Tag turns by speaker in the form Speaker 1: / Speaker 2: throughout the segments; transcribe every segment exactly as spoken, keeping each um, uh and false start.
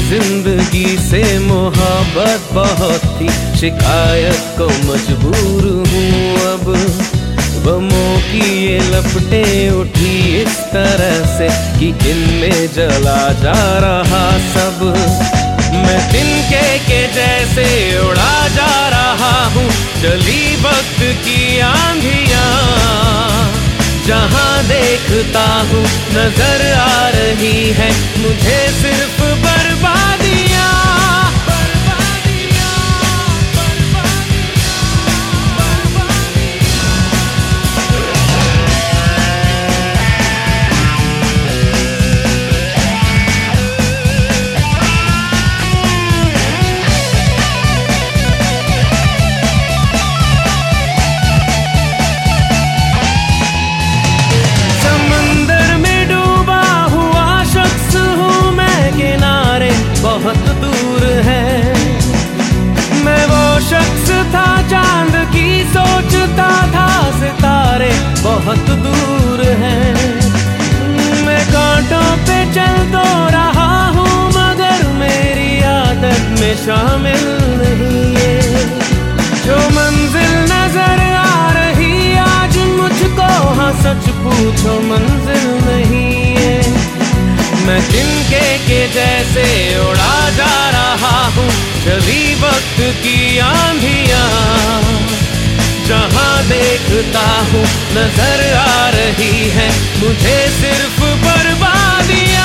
Speaker 1: जिंदगी से मोहब्बत बहुत थी, शिकायत को मजबूर हूँ अब। गमों की ये लपटें उठी इस तरह से कि इनमें जला जा रहा सब। मैं तिनके के जैसे उड़ा जा रहा हूँ, चली वक्त की आंधियाँ। जहाँ देखता हूँ नजर आ रही है मुझे सिर्फ बर्बादियाँ। बहुत दूर है मैं वो शख्स था, चांद की सोचता था, सितारे बहुत दूर हैं। मैं कांटों पे चल तो रहा हूँ मगर मेरी आदत में शामिल नहीं है। जो मंजिल नजर आ रही आज मुझको, हाँ सच पूछो मंजिल नहीं है। मैं तिनके के जैसे उड़ा जा रहा हूँ, चली वक्त की आंधियाँ। जहाँ देखता हूँ नजर आ रही है मुझे सिर्फ बर्बादियाँ।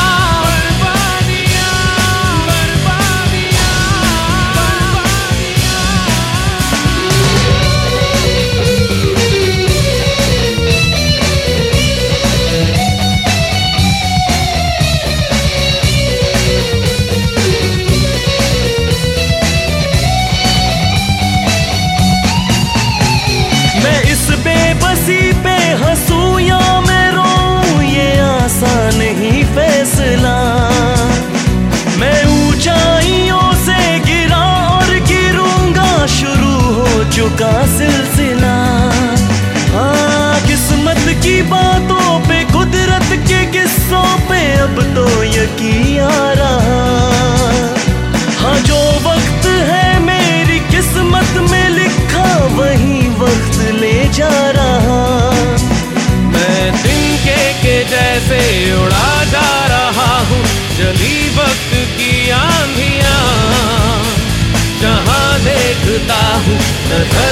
Speaker 2: बेबसी पे हंसूं या मैं रोऊं ये आसान नहीं फैसला। मैं ऊंचाइयों से गिरा और गिरूंगा, शुरू हो चुका सिलसिला। हाँ किस्मत की बातों पे, कुदरत के किस्सों पे अब तो यकीन आ रहा। हाँ जो वक्त है मेरी किस्मत में लिखा वही वक्त ले जा रहा।
Speaker 1: मैं तिनके के जैसे उड़ा जा रहा हूँ, चली वक्त की आंधियाँ। जहाँ देखता हूँ नजर